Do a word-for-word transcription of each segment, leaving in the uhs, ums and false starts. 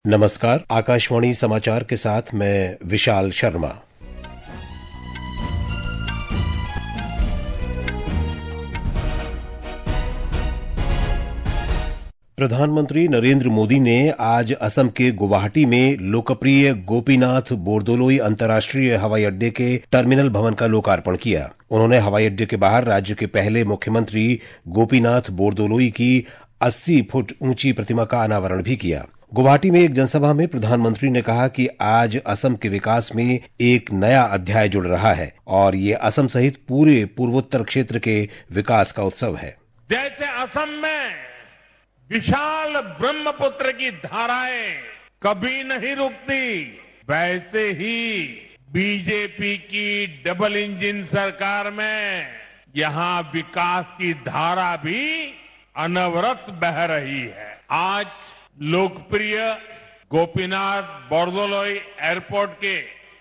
नमस्कार, आकाशवाणी समाचार के साथ मैं विशाल शर्मा। प्रधानमंत्री नरेंद्र मोदी ने आज असम के गुवाहाटी में लोकप्रिय गोपीनाथ बोरदोलोई अंतर्राष्ट्रीय हवाई अड्डे के टर्मिनल भवन का लोकार्पण किया। उन्होंने हवाई अड्डे के बाहर राज्य के पहले मुख्यमंत्री गोपीनाथ बोरदोलोई की अस्सी फुट ऊंची प्रतिमा का अनावरण भी किया। गुवाहाटी में एक जनसभा में प्रधानमंत्री ने कहा कि आज असम के विकास में एक नया अध्याय जुड़ रहा है और ये असम सहित पूरे पूर्वोत्तर क्षेत्र के विकास का उत्सव है। जैसे असम में विशाल ब्रह्मपुत्र की धाराएं कभी नहीं रुकती, वैसे ही बीजेपी की डबल इंजन सरकार में यहां विकास की धारा भी अनवरत बह रही है। आज लोकप्रिय गोपीनाथ बोरदोलोई एयरपोर्ट के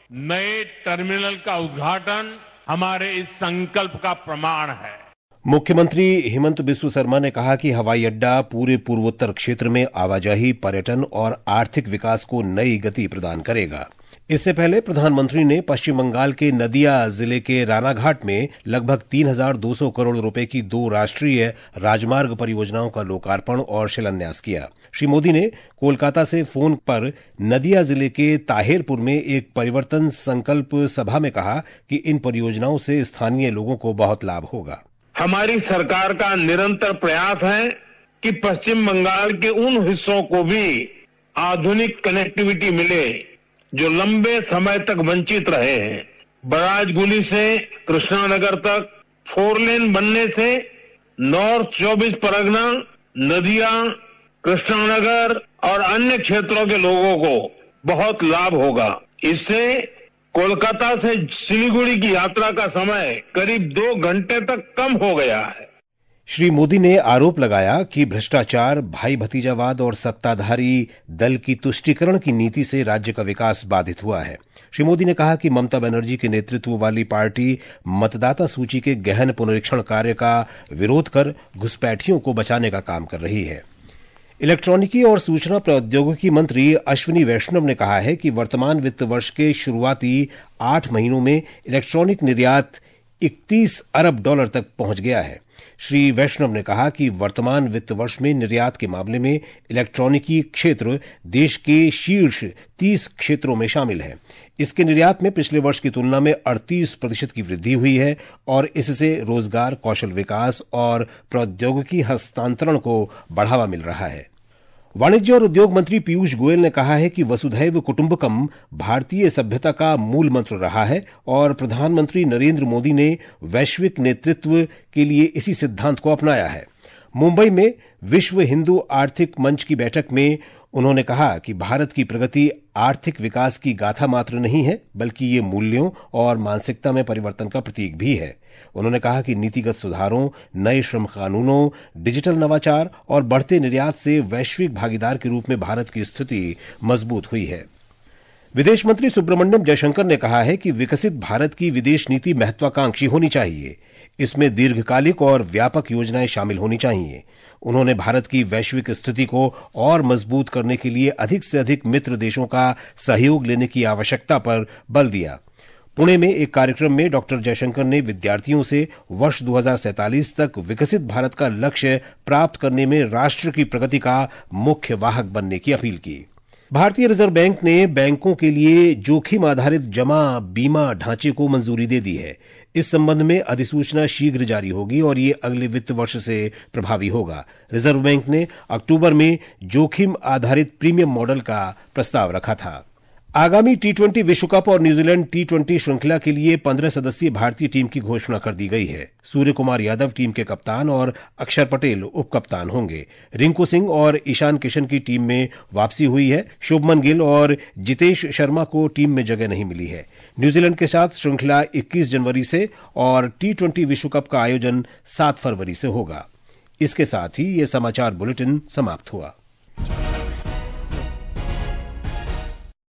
नए टर्मिनल का उद्घाटन हमारे इस संकल्प का प्रमाण है। मुख्यमंत्री हेमंत बिस्व शर्मा ने कहा कि हवाई अड्डा पूरे पूर्वोत्तर क्षेत्र में आवाजाही, पर्यटन और आर्थिक विकास को नई गति प्रदान करेगा। इससे पहले प्रधानमंत्री ने पश्चिम बंगाल के नदिया जिले के रानाघाट में लगभग तीन हजार दो सौ करोड़ रुपए की दो राष्ट्रीय राजमार्ग परियोजनाओं का लोकार्पण और शिलान्यास किया। श्री मोदी ने कोलकाता से फोन पर नदिया जिले के ताहिरपुर में एक परिवर्तन संकल्प सभा में कहा कि इन परियोजनाओं से स्थानीय लोगों को बहुत लाभ होगा। हमारी सरकार का निरंतर प्रयास है कि पश्चिम बंगाल के उन हिस्सों को भी आधुनिक कनेक्टिविटी मिले जो लंबे समय तक वंचित रहे हैं। बराजगुली से कृष्णानगर तक फोर लेन बनने से नॉर्थ चौबीस परगना, नदिया, कृष्णानगर और अन्य क्षेत्रों के लोगों को बहुत लाभ होगा। इससे कोलकाता से सिलीगुड़ी की यात्रा का समय करीब दो घंटे तक कम हो गया है। श्री मोदी ने आरोप लगाया कि भ्रष्टाचार, भाई भतीजावाद और सत्ताधारी दल की तुष्टीकरण की नीति से राज्य का विकास बाधित हुआ है। श्री मोदी ने कहा कि ममता बनर्जी के नेतृत्व वाली पार्टी मतदाता सूची के गहन पुनरीक्षण कार्य का विरोध कर घुसपैठियों को बचाने का काम कर रही है। इलेक्ट्रॉनिकी और सूचना प्रौद्योगिकी मंत्री अश्विनी वैष्णव ने कहा है कि वर्तमान वित्त वर्ष के शुरुआती आठ महीनों में इलेक्ट्रॉनिक निर्यात इकतीस अरब डॉलर तक पहुंच गया है। श्री वैष्णव ने कहा कि वर्तमान वित्त वर्ष में निर्यात के मामले में इलेक्ट्रॉनिकी क्षेत्र देश के शीर्ष तीस क्षेत्रों में शामिल है। इसके निर्यात में पिछले वर्ष की तुलना में अड़तीस प्रतिशत की वृद्धि हुई है और इससे रोजगार, कौशल विकास और प्रौद्योगिकी हस्तांतरण को बढ़ावा मिल रहा है। वाणिज्य और उद्योग मंत्री पीयूष गोयल ने कहा है कि वसुधैव कुटुंबकम भारतीय सभ्यता का मूल मंत्र रहा है और प्रधानमंत्री नरेंद्र मोदी ने वैश्विक नेतृत्व के लिए इसी सिद्धांत को अपनाया है। मुंबई में विश्व हिंदू आर्थिक मंच की बैठक में उन्होंने कहा कि भारत की प्रगति आर्थिक विकास की गाथा मात्र नहीं है, बल्कि ये मूल्यों और मानसिकता में परिवर्तन का प्रतीक भी है। उन्होंने कहा कि नीतिगत सुधारों, नए श्रम कानूनों, डिजिटल नवाचार और बढ़ते निर्यात से वैश्विक भागीदार के रूप में भारत की स्थिति मजबूत हुई है। विदेश मंत्री सुब्रमण्यम जयशंकर ने कहा है कि विकसित भारत की विदेश नीति महत्वाकांक्षी होनी चाहिए। इसमें दीर्घकालिक और व्यापक योजनाएं शामिल होनी चाहिए। उन्होंने भारत की वैश्विक स्थिति को और मजबूत करने के लिए अधिक से अधिक मित्र देशों का सहयोग लेने की आवश्यकता पर बल दिया। पुणे में एक कार्यक्रम में डॉक्टर जयशंकर ने विद्यार्थियों से वर्ष दो हज़ार सैंतालीस तक विकसित भारत का लक्ष्य प्राप्त करने में राष्ट्र की प्रगति का मुख्य वाहक बनने की अपील की। भारतीय रिजर्व बैंक ने बैंकों के लिए जोखिम आधारित जमा बीमा ढांचे को मंजूरी दे दी है। इस संबंध में अधिसूचना शीघ्र जारी होगी और ये अगले वित्त वर्ष से प्रभावी होगा। रिजर्व बैंक ने अक्टूबर में जोखिम आधारित प्रीमियम मॉडल का प्रस्ताव रखा था। आगामी टी ट्वेंटी विश्व कप और न्यूजीलैंड टी ट्वेंटी श्रृंखला के लिए पंद्रह सदस्यीय भारतीय टीम की घोषणा कर दी गई है। सूर्य कुमार यादव टीम के कप्तान और अक्षर पटेल उप कप्तान होंगे। रिंकू सिंह और ईशान किशन की टीम में वापसी हुई है। शुभमन गिल और जितेश शर्मा को टीम में जगह नहीं मिली है। न्यूजीलैंड के साथ श्रृंखला इक्कीस जनवरी से और टी ट्वेंटी विश्व कप का आयोजन सात फरवरी से होगा। इसके साथ ही ये समाचार बुलेटिन समाप्त हुआ।